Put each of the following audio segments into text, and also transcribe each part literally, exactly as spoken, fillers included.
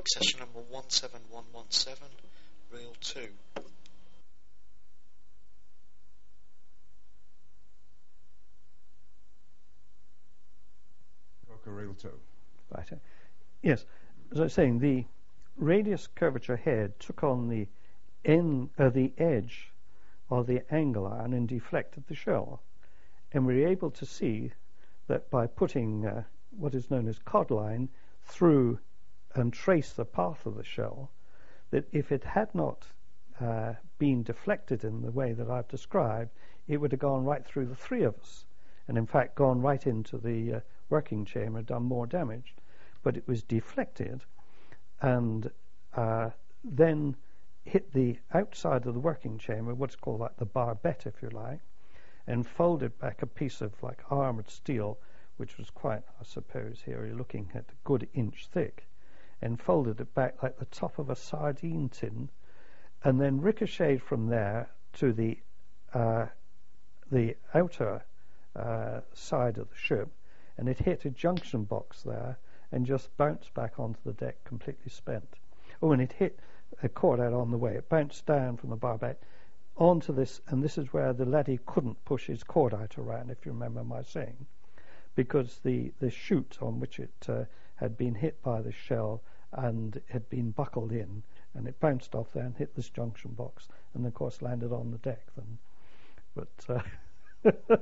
session number one seven one one seven, reel two. Okay, reel two. Right. Yes, as I was saying, the radius curvature head took on the end, uh, the edge of the angle iron and deflected the shell. And we were able to see that by putting uh, what is known as cod line through and trace the path of the shell, that if it had not uh, been deflected in the way that I've described, it would have gone right through the three of us, and in fact gone right into the uh, working chamber, done more damage. But it was deflected and uh, then hit the outside of the working chamber, what's called like the barbette, if you like, and folded back a piece of like armored steel, which was quite, I suppose, here you're looking at a good inch thick, and folded it back like the top of a sardine tin, and then ricocheted from there to the uh, the outer uh, side of the ship, and it hit a junction box there and just bounced back onto the deck completely spent. Oh, and it hit a cord out on the way. It bounced down from the barbette onto this, and this is where the laddie couldn't push his cord out around, if you remember my saying, because the, the chute on which it uh, had been hit by the shell and had been buckled in, and it bounced off there and hit this junction box, and of course landed on the deck then. But uh,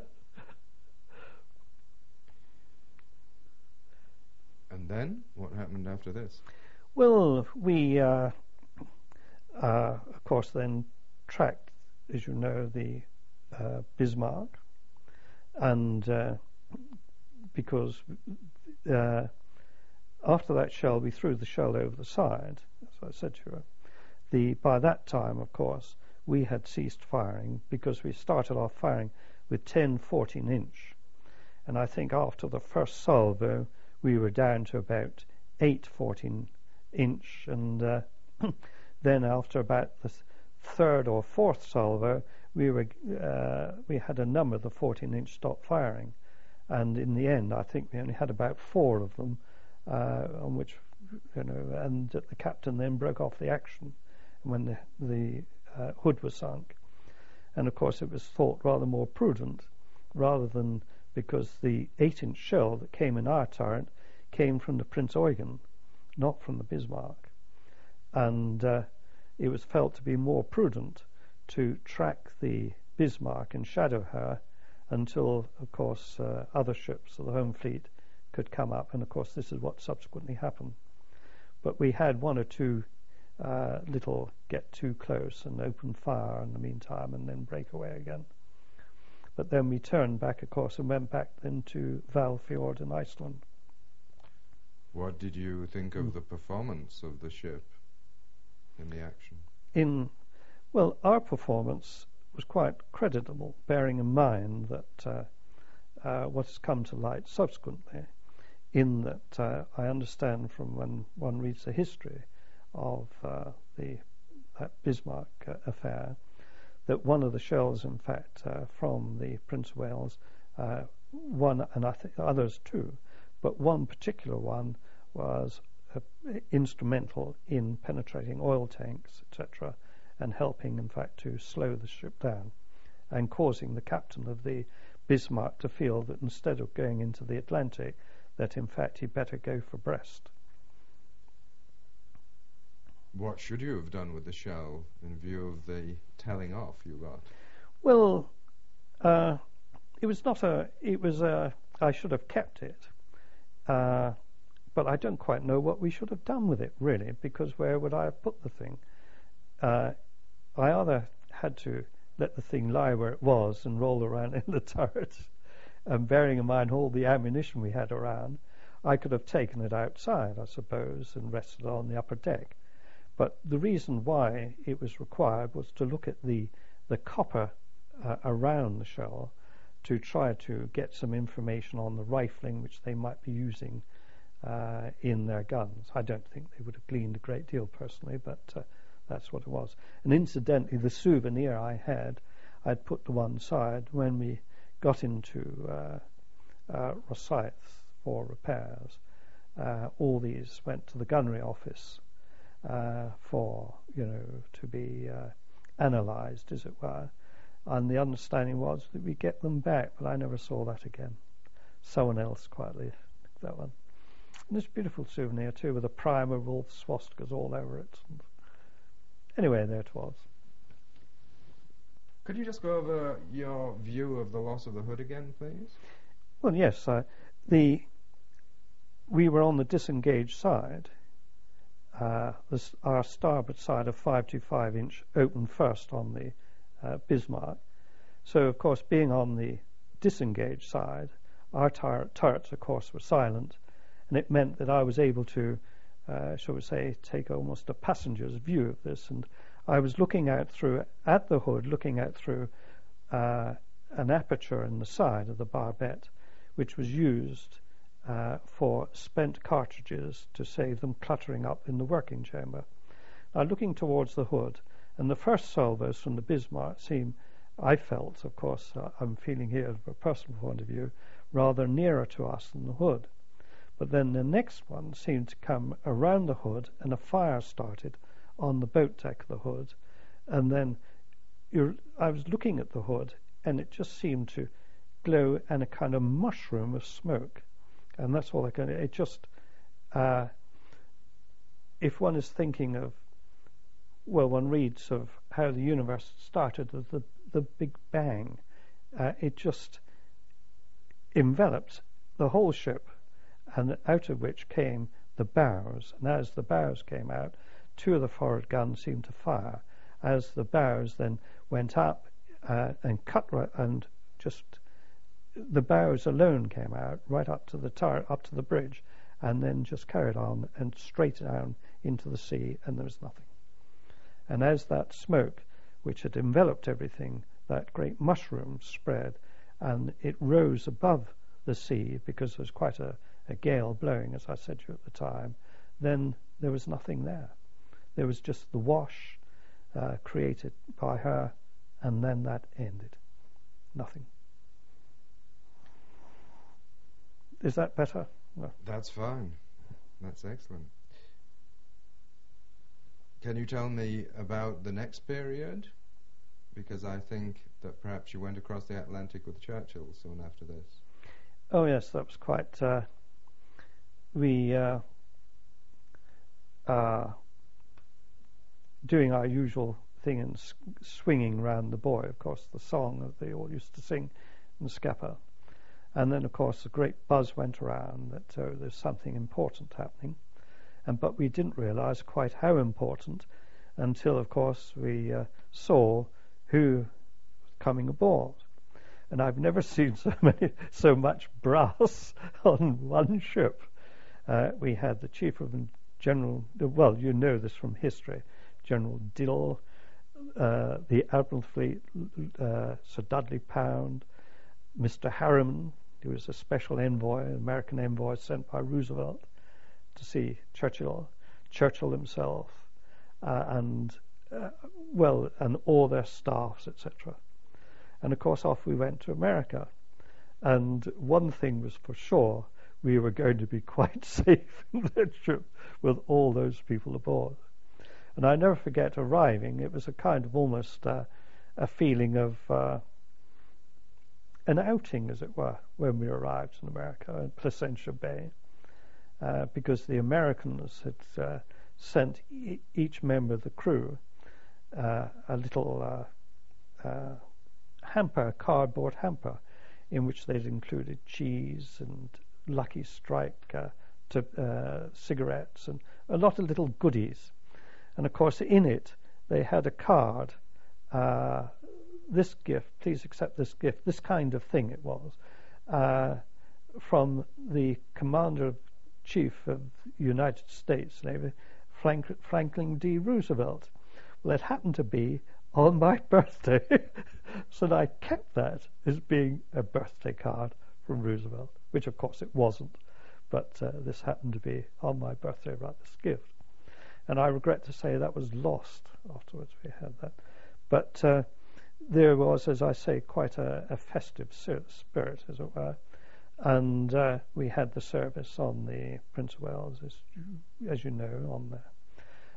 and then what happened after this? Well, we uh, uh, of course then tracked, as you know, the uh, Bismarck, and uh, because uh, after that shell, we threw the shell over the side, as I said to you. The, by that time, of course, we had ceased firing because we started off firing with ten fourteen inch. And I think after the first salvo, we were down to about eight fourteen inch. And uh, then after about the th- third or fourth salvo, we were uh, we had a number of the fourteen inch stop firing. And in the end, I think we only had about four of them, uh, on which, you know, and the captain then broke off the action when the, the uh, hood was sunk. And of course, it was thought rather more prudent, rather than, because the eight inch shell that came in our turret came from the Prince Eugen, not from the Bismarck. And uh, it was felt to be more prudent to track the Bismarck and shadow her until, of course, uh, other ships of the home fleet could come up. And, of course, this is what subsequently happened. But we had one or two uh, little get too close and open fire in the meantime and then break away again. But then we turned back, of course, and went back then to Val Fjord in Iceland. What did you think of the performance of the ship in the action? In, well, our performance was quite creditable, bearing in mind that uh, uh, what has come to light subsequently, in that uh, I understand from when one reads the history of uh, the that Bismarck uh, affair, that one of the shells, in fact, uh, from the Prince of Wales, uh, one, and I think others too, but one particular one was uh, instrumental in penetrating oil tanks, et cetera, and helping, in fact, to slow the ship down, and causing the captain of the Bismarck to feel that instead of going into the Atlantic, that in fact he'd better go for Brest. What should you have done with the shell in view of the telling off you got? Well, uh, it was not a. It was a. I should have kept it, uh, but I don't quite know what we should have done with it really, because where would I have put the thing? Uh, I either had to let the thing lie where it was and roll around in the turret, and bearing in mind all the ammunition we had around, I could have taken it outside, I suppose, and rested on the upper deck. But the reason why it was required was to look at the the copper uh, around the shell to try to get some information on the rifling which they might be using uh, in their guns. I don't think they would have gleaned a great deal personally, but uh, that's what it was. And incidentally, the souvenir I had, I'd put to one side when we got into uh, uh, Rosyth for repairs. Uh, all these went to the gunnery office, uh, for, you know, to be uh, analysed, as it were. And the understanding was that we get them back, but I never saw that again. Someone else quietly took that one. And this beautiful souvenir too, with a primer with all the swastikas all over it. And anyway, there it was. Could you just go over your view of the loss of the hood again, please? Well, yes. Uh, the we were on the disengaged side. Uh, this, our starboard side of five twenty-five inch opened first on the uh, Bismarck. So, of course, being on the disengaged side, our tur- turrets, of course, were silent, and it meant that I was able to, uh, shall we say, take almost a passenger's view of this. And I was looking out through, at the hood, looking out through uh, an aperture in the side of the barbette, which was used uh, for spent cartridges to save them cluttering up in the working chamber. Now, looking towards the hood, and the first salvos from the Bismarck seemed, I felt, of course, uh, I'm feeling here from a personal point of view, rather nearer to us than the hood. But then the next one seemed to come around the hood, and a fire started on the boat deck of the hood. And then you're, I was looking at the hood, and it just seemed to glow in a kind of mushroom of smoke. And that's all I can... It just... Uh, if one is thinking of... Well, one reads of how the universe started with the, the Big Bang. Uh, it just enveloped the whole ship, and out of which came the bows. And as the bows came out, two of the forward guns seemed to fire. As the bows then went up uh, and cut right, and just the bows alone came out right up to the turret, up to the bridge, and then just carried on and straight down into the sea, and there was nothing. And as that smoke, which had enveloped everything, that great mushroom spread, and it rose above the sea because there was quite a, a gale blowing, as I said to you at the time, then there was nothing there. There was just the wash uh, created by her, and then that ended. Nothing. Is that better? No. That's fine. That's excellent. Can you tell me about the next period? Because I think that perhaps you went across the Atlantic with Churchill soon after this. Oh yes, that was quite... Uh, we... Uh, uh, doing our usual thing and s- swinging round the buoy, of course, the song that they all used to sing in Scapa. And then, of course, a great buzz went around that oh, there's something important happening. And but we didn't realise quite how important until, of course, we uh, saw who was coming aboard. And I've never seen so many, so much brass on one ship. Uh, we had the Chief of General, well, you know this from history, General Dill, uh, the Admiral Fleet, uh, Sir Dudley Pound, Mister Harriman, who was a special envoy, an American envoy sent by Roosevelt to see Churchill, Churchill himself, uh, and, uh, well, and all their staffs, et cetera. And, of course, off we went to America. And one thing was for sure, we were going to be quite safe in that ship with all those people aboard. And I never forget arriving. It was a kind of almost uh, a feeling of uh, an outing, as it were, when we arrived in America, in Placentia Bay, uh, because the Americans had uh, sent e- each member of the crew uh, a little uh, uh, hamper, cardboard hamper, in which they'd included cheese and Lucky Strike uh, to, uh, cigarettes and a lot of little goodies. And, of course, in it, they had a card, uh, this gift, please accept this gift, this kind of thing it was, uh, from the Commander-Chief of the United States Navy, Frank- Franklin D. Roosevelt. Well, it happened to be on my birthday, so I kept that as being a birthday card from Roosevelt, which, of course, it wasn't, but uh, this happened to be on my birthday, right, this gift. And I regret to say that was lost afterwards. We had that. But uh, there was, as I say, quite a, a festive spirit, as it were. And uh, we had the service on the Prince of Wales, as you, as you know, on there.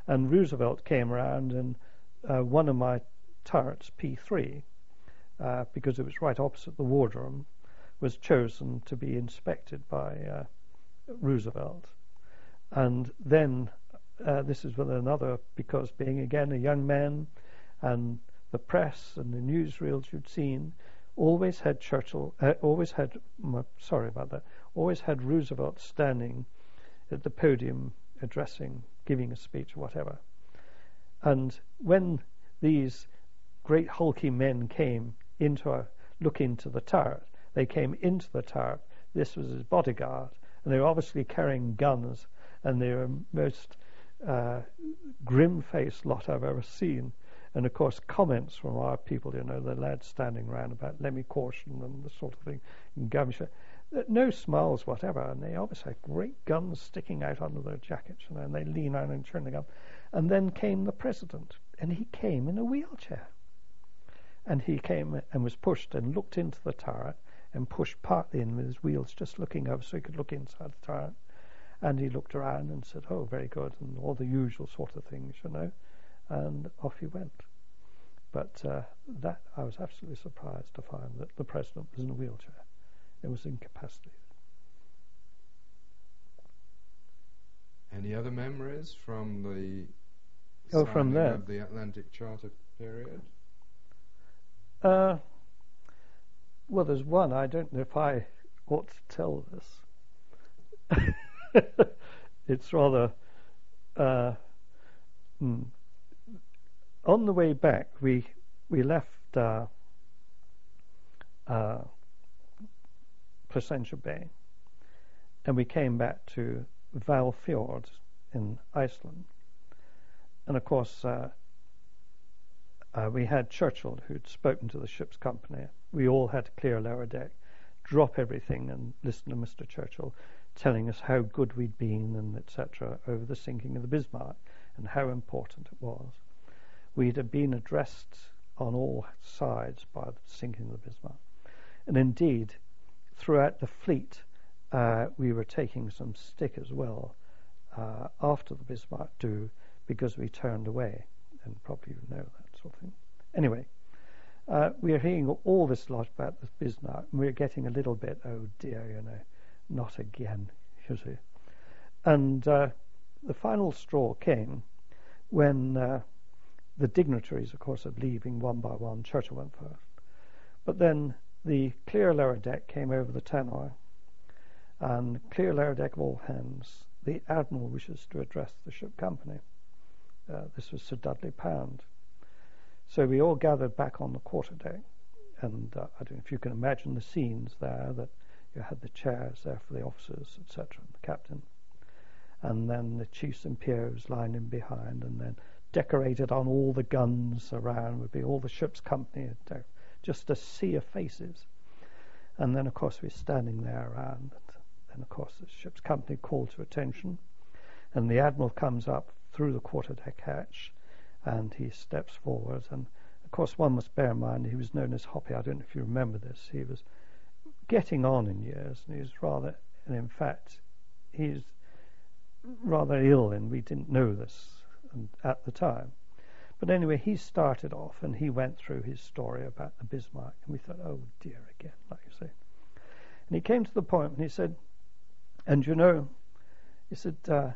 And Roosevelt came around, and uh, one of my turrets, P three, uh, because it was right opposite the wardroom, was chosen to be inspected by uh, Roosevelt. And then uh, this is with another, because being again a young man, and the press and the newsreels you'd seen always had Churchill, uh, always had, sorry about that, always had Roosevelt standing at the podium addressing, giving a speech or whatever. And when these great hulky men came into a look into the turret, they came into the turret, this was his bodyguard, and they were obviously carrying guns, and they were most uh, grim-faced lot I've ever seen. And of course comments from our people, you know, the lads standing around about let me caution and the sort of thing, and gumshoe. No smiles whatever, and they obviously had great guns sticking out under their jackets, you know, and they lean out and turn the gun. And then came the president, and he came in a wheelchair. And he came and was pushed and looked into the turret and pushed partly in with his wheels, just looking over so he could look inside the turret. And he looked around and said, oh, very good, and all the usual sort of things, you know. And off he went. But uh, that I was absolutely surprised to find that the president was in a wheelchair. It was incapacitated. Any other memories from the Oh, signing from there. of the Atlantic Charter period? Uh, well, there's one. I don't know if I ought to tell this. It's rather... Uh, hmm. On the way back, we we left uh, uh, Placentia Bay, and we came back to Valfjord in Iceland. And of course, uh, uh, we had Churchill, who'd spoken to the ship's company. We all had to clear lower deck, drop everything, and listen to Mister Churchill telling us how good we'd been, and et cetera, over the sinking of the Bismarck, and how important it was. We'd been addressed on all sides by the sinking of the Bismarck. And indeed, throughout the fleet, uh, we were taking some stick as well uh, after the Bismarck due, because we turned away, and probably you know that sort of thing. Anyway, uh, we are hearing all this lot about the Bismarck, and we're getting a little bit, oh dear, you know, not again, you see. And uh, the final straw came when... Uh, The dignitaries, of course, are leaving one by one. Churchill went first. But then the clear lower deck came over the tannoy, and clear lower deck of all hands, the Admiral wishes to address the ship company. Uh, this was Sir Dudley Pound. So we all gathered back on the quarter deck, and uh, I don't know if you can imagine the scenes there, that you had the chairs there for the officers, et cetera, and the captain. And then the chiefs and peers lined in behind, and then decorated on all the guns around would be all the ship's company, just a sea of faces. And then, of course, we're standing there around. And, of course, the ship's company called to attention. And the Admiral comes up through the quarterdeck hatch, and he steps forward. And, of course, one must bear in mind he was known as Hoppy. I don't know if you remember this. He was getting on in years, and he was rather, and in fact, he's rather ill, and we didn't know this at the time. But anyway, he started off, and he went through his story about the Bismarck, and we thought, oh dear, again, like you say. And he came to the point, and he said, and you know, he said, uh,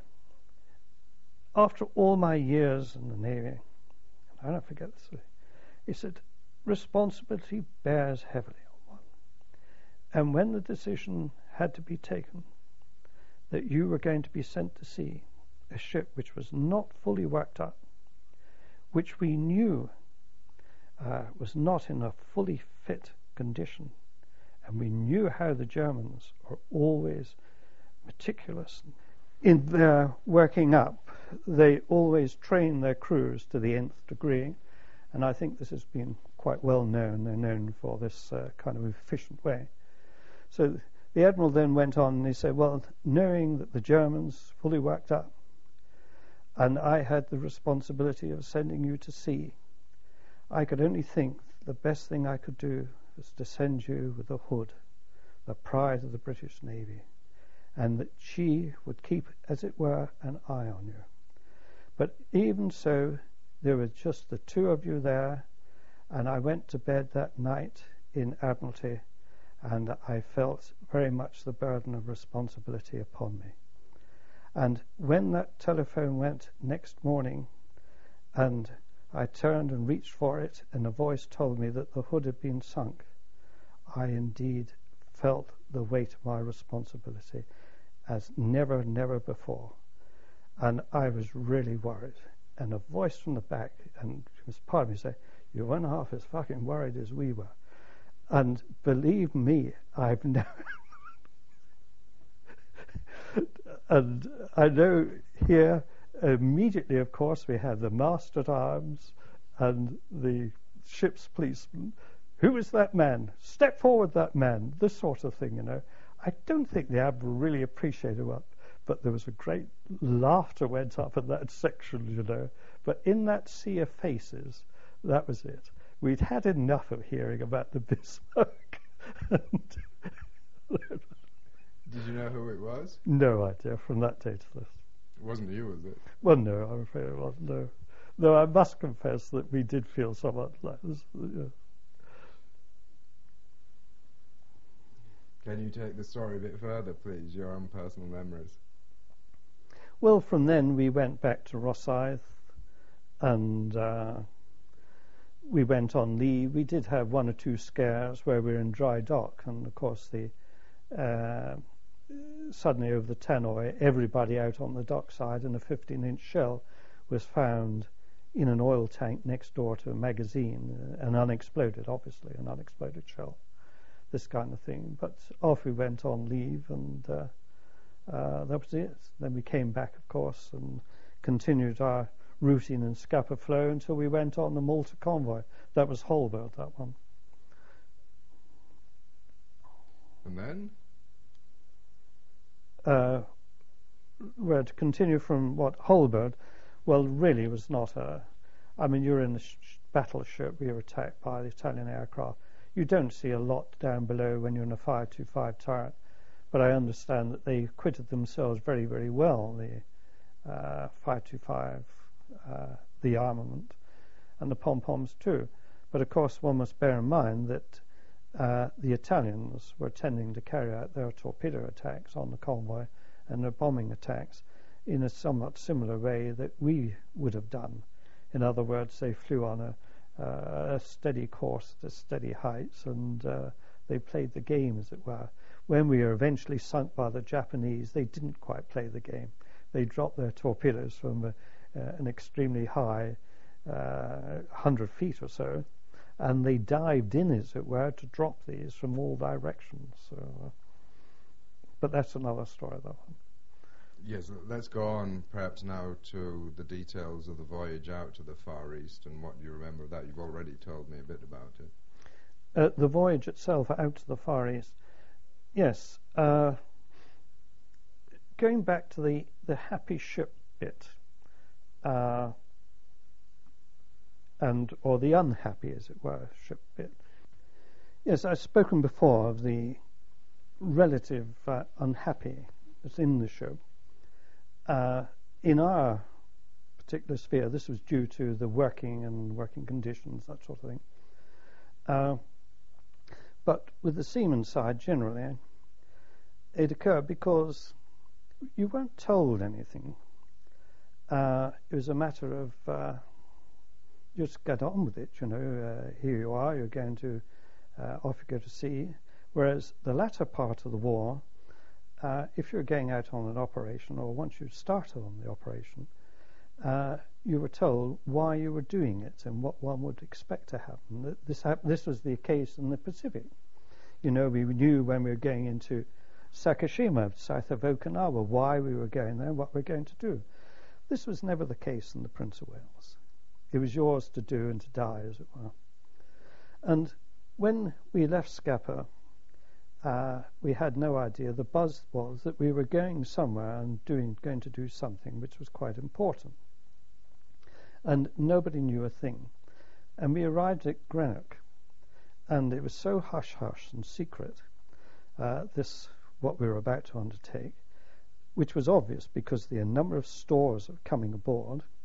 after all my years in the Navy, and I don't forget this, he said, responsibility bears heavily on one. And when the decision had to be taken that you were going to be sent to sea, a ship which was not fully worked up, which we knew uh, was not in a fully fit condition, and we knew how the Germans are always meticulous in their working up. They always train their crews to the nth degree, and I think this has been quite well known. They're known for this uh, kind of efficient way. So the Admiral then went on, and he said, well, knowing that the Germans fully worked up, and I had the responsibility of sending you to sea, I could only think the best thing I could do was to send you with the Hood, the pride of the British Navy, and that she would keep, as it were, an eye on you. But even so, there were just the two of you there, and I went to bed that night in Admiralty, and I felt very much the burden of responsibility upon me. And when that telephone went next morning, and I turned and reached for it, and a voice told me that the hood had been sunk, I indeed felt the weight of my responsibility as never, never before. And I was really worried. And a voice from the back, and it was part of me say, "You weren't half as fucking worried as we were." And believe me, I've never... and I know here, immediately, of course, we had the master-at-arms and the ship's policeman. Who is that man? Step forward, that man. This sort of thing, you know. I don't think the Admiral really appreciated what, but there was a great laughter went up in that section, you know. But in that sea of faces, that was it. We'd had enough of hearing about the Bismarck. Did you know who it was? No idea from that day to this. It wasn't you, was it? Well, no, I'm afraid it wasn't, no. Though I must confess that we did feel somewhat like this. Yeah. Can you take the story a bit further, please, your own personal memories? Well, from then we went back to Rosyth, and uh, we went on leave. We did have one or two scares where we were in dry dock, and of course the uh, suddenly over the Tannoy, everybody out on the dockside, and a fifteen-inch shell was found in an oil tank next door to a magazine, uh, an unexploded, obviously, an unexploded shell, this kind of thing. But off we went on leave, and uh, uh, that was it. Then we came back, of course, and continued our routine and Scapa Flow until we went on the Malta convoy. That was Holberg, that one. And then? Uh, well, to continue from what Holberg, well, really was not a... I mean, you're in the sh- battleship, we were attacked by the Italian aircraft. You don't see a lot down below when you're in a five two five turret, but I understand that they acquitted themselves very, very well, the uh, five two five, uh, the armament, and the pom-poms too. But of course, one must bear in mind that uh, the Italians were tending to carry out their torpedo attacks on the convoy and their bombing attacks in a somewhat similar way that we would have done. In other words, they flew on a Uh, a steady course to steady heights, and uh, they played the game, as it were. When we were eventually sunk by the Japanese, they didn't quite play the game. They dropped their torpedoes from uh, uh, an extremely high uh, one hundred feet or so, and they dived in, as it were, to drop these from all directions. So, uh, but that's another story, that one. Yes, let's go on perhaps now to the details of the voyage out to the Far East and what you remember of that. You've already told me a bit about it. Uh, the voyage itself out to the Far East, yes. Uh, going back to the, the happy ship bit, uh, and or the unhappy, as it were, ship bit. Yes, I've spoken before of the relative uh, unhappy that's in the ship. Uh, in our particular sphere, this was due to the working and working conditions, that sort of thing. Uh, but with the seaman side, generally, it occurred because you weren't told anything. Uh, it was a matter of uh, just get on with it, you know. Uh, here you are, you're going to, uh, off you go to sea. Whereas the latter part of the war, Uh, if you're going out on an operation, or once you started on the operation, uh, you were told why you were doing it and what one would expect to happen. This, hap- this was the case in the Pacific. You know, we knew when we were going into Sakashima, south of Okinawa, why we were going there, what we we're going to do. This was never the case in the Prince of Wales. It was yours to do and to die, as it were. And when we left Scapa, Uh, we had no idea. The buzz was that we were going somewhere and doing, going to do something which was quite important. And nobody knew a thing. And we arrived at Greenock, and it was so hush-hush and secret, uh, this, what we were about to undertake, which was obvious because the number of stores coming aboard,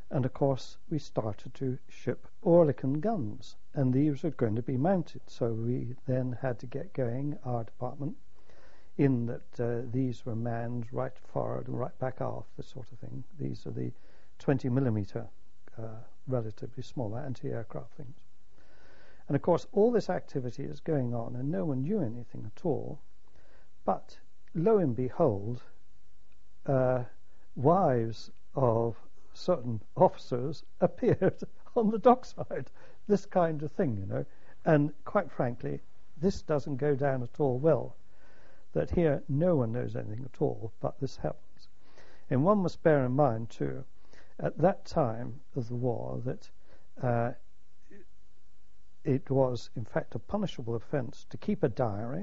And of course, we started to ship Oerlikon guns, and these were going to be mounted. So we then had to get going, our department, in that uh, these were manned right forward and right back aft, this sort of thing. These are the twenty millimeter, uh, relatively smaller anti-aircraft things. And of course, all this activity is going on, and no one knew anything at all. But lo and behold, uh, wives of certain officers appeared on the dockside. This kind of thing, you know. And quite frankly, this doesn't go down at all well. That here no one knows anything at all, but this happens. And one must bear in mind, too, at that time of the war, that uh, it was, in fact, a punishable offence to keep a diary.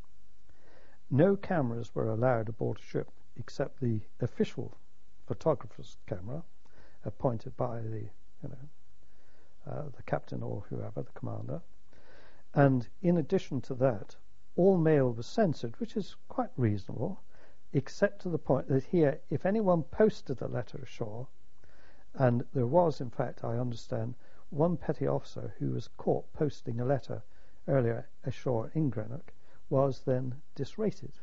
No cameras were allowed aboard a ship except the official photographer's camera, appointed by the, you know, uh, the captain or whoever, the commander. And in addition to that, all mail was censored, which is quite reasonable, except to the point that here, if anyone posted a letter ashore, and there was, in fact, I understand, one petty officer who was caught posting a letter earlier ashore in Greenock, was then disrated.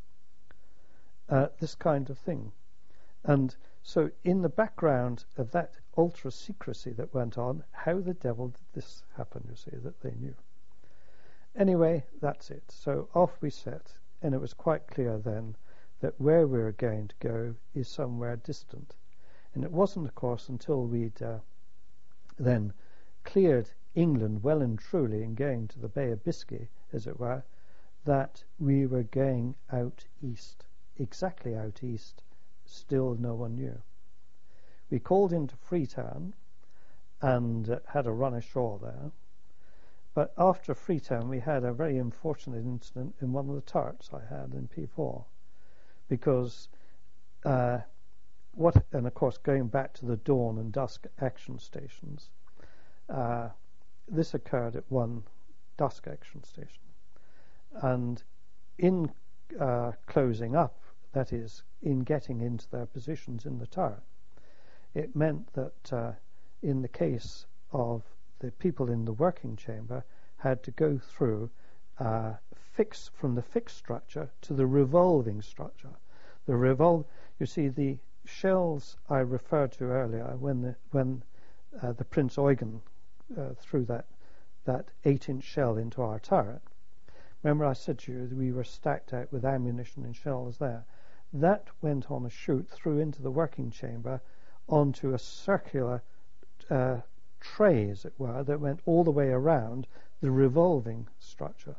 Uh, this kind of thing. And so in the background of that ultra-secrecy that went on, how the devil did this happen, you see, that they knew? Anyway, that's it. So off we set, and it was quite clear then that where we were going to go is somewhere distant. And it wasn't, of course, until we'd uh, then cleared England well and truly and going to the Bay of Biscay, as it were, that we were going out east, exactly out east. Still no one knew. We called into Freetown and uh, had a run ashore there. But after Freetown, we had a very unfortunate incident in one of the turrets I had in P four, because uh, what, and of course, going back to the dawn and dusk action stations, uh, this occurred at one dusk action station, and in uh, closing up, that is, in getting into their positions in the turret, it meant that uh, in the case of the people in the working chamber had to go through uh, fix from the fixed structure to the revolving structure. The revol, you see, the shells I referred to earlier when the when uh, the Prince Eugen uh, threw that that eight-inch shell into our turret. Remember, I said to you that we were stacked out with ammunition and shells there. That went on a chute through into the working chamber onto a circular uh, tray, as it were, that went all the way around the revolving structure.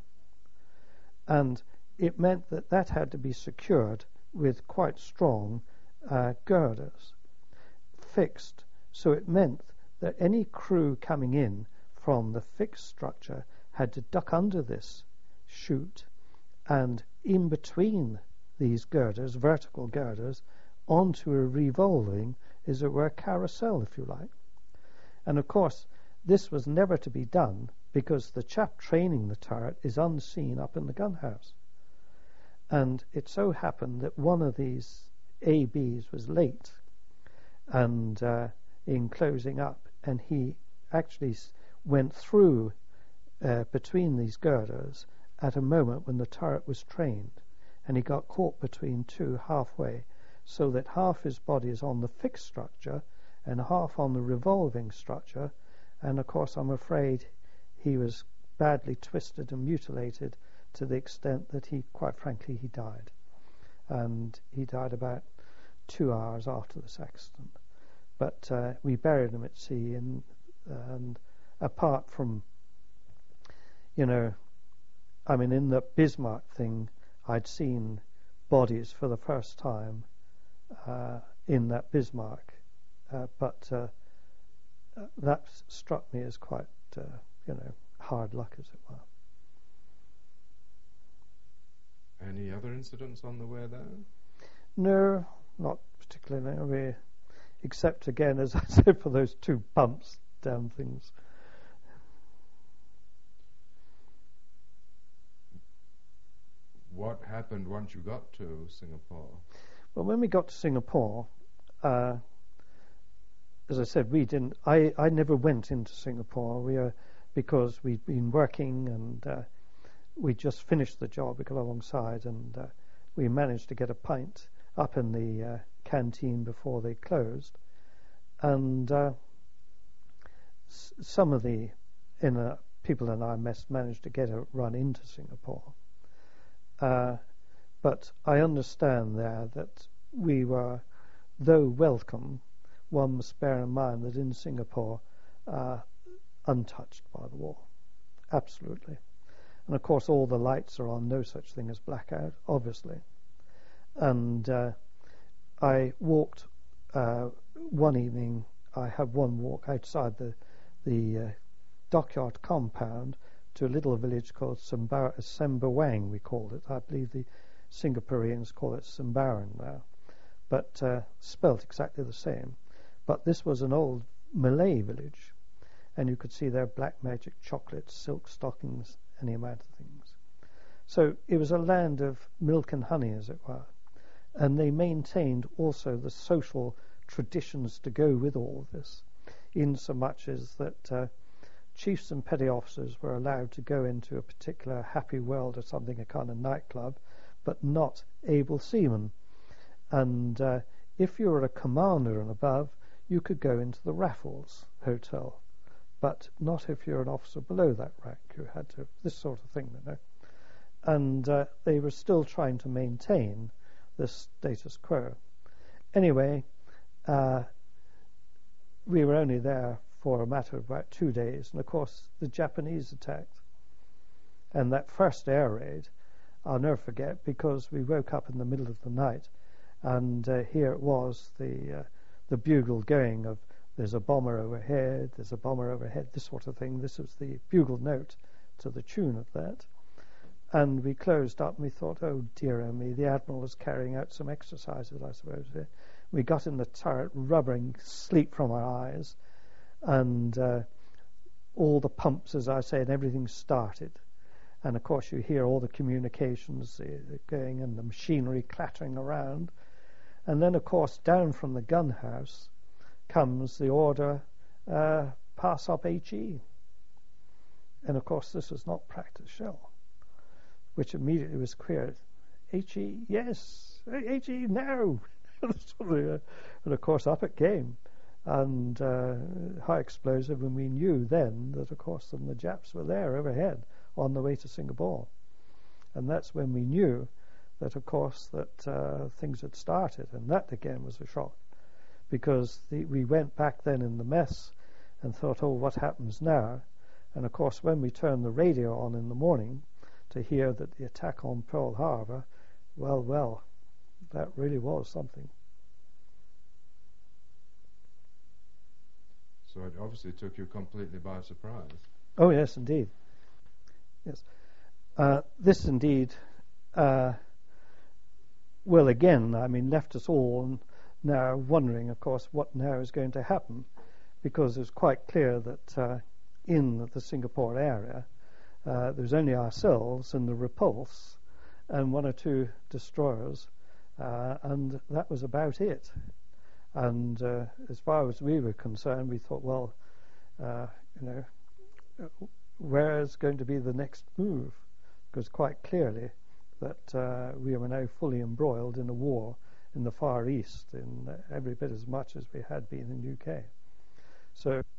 And it meant that that had to be secured with quite strong uh, girders, fixed. So it meant that any crew coming in from the fixed structure had to duck under this chute and in between these girders, vertical girders, onto a revolving, as it were, carousel, if you like. And of course, this was never to be done because the chap training the turret is unseen up in the gun house. And it so happened that one of these A Bs was late and uh, in closing up, and he actually went through uh, between these girders at a moment when the turret was trained, and he got caught between two halfway, so that half his body is on the fixed structure and half on the revolving structure, and of course I'm afraid he was badly twisted and mutilated to the extent that he, quite frankly, he died. And he died about two hours after this accident. But uh, we buried him at sea, and, and apart from, you know, I mean, in the Bismarck thing, I'd seen bodies for the first time uh, in that Bismarck, uh, but uh, that struck me as quite, uh, you know, hard luck, as it were. Any other incidents on the way there? No, not particularly. We, except, again, as I said, for those two bumps down things. What happened once you got to Singapore? Well, when we got to Singapore, uh, as I said, we didn't. I, I never went into Singapore. We are because we'd been working and uh, we just finished the job. We got alongside and uh, we managed to get a pint up in the uh, canteen before they closed. And uh, s- some of the inner people and I managed to get a run into Singapore. Uh, but I understand there that we were, though welcome, one must bear in mind that in Singapore, uh, untouched by the war, absolutely. And of course all the lights are on, no such thing as blackout, obviously. And uh, I walked, uh, one evening, I had one walk outside the, the uh, dockyard compound to a little village called Sembar- Sembawang, we called it. I believe the Singaporeans call it Sembarang now, but uh, spelt exactly the same. But this was an old Malay village, and you could see their black magic chocolates, silk stockings, any amount of things. So it was a land of milk and honey, as it were, and they maintained also the social traditions to go with all this, in so much as that uh, chiefs and petty officers were allowed to go into a particular happy world or something, a kind of nightclub, but not able seamen. And uh, if you were a commander and above, you could go into the Raffles Hotel, but not if you're an officer below that rank. You had to, this sort of thing, you know. And uh, they were still trying to maintain this status quo. Anyway, uh, we were only there for a matter of about two days, and of course the Japanese attacked. And that first air raid, I'll never forget, because we woke up in the middle of the night, and uh, here it was, the uh, the bugle going of there's a bomber overhead, there's a bomber overhead, this sort of thing. This was the bugle note to the tune of that. And we closed up and we thought, oh dear oh me, the Admiral was carrying out some exercises, I suppose. We got in the turret, rubbering sleep from our eyes, and uh, all the pumps, as I say, and everything started. And of course you hear all the communications uh, going and the machinery clattering around. And then, of course, down from the gun house comes the order, uh, pass up H E. And, of course, this was not practice shell, which immediately was queried. H E, yes. H E, no. And, of course, up it came. And uh, high explosive, and we knew then that, of course, then the Japs were there overhead on the way to Singapore. And that's when we knew that, of course, that uh, things had started, and that again was a shock, because the, we went back then in the mess and thought, oh, what happens now? And of course, when we turned the radio on in the morning to hear that the attack on Pearl Harbor, well, well, that really was something. So it obviously took you completely by surprise. Oh, yes, indeed. Yes. Uh, this indeed... Uh, Well, again, I mean, left us all now wondering, of course, what now is going to happen, because it's quite clear that uh, in the Singapore area, uh, there's only ourselves and the Repulse and one or two destroyers, uh, and that was about it. And uh, as far as we were concerned, we thought, well, uh, you know, where is going to be the next move? Because quite clearly that uh, we were now fully embroiled in a war in the Far East, in uh, every bit as much as we had been in U K. So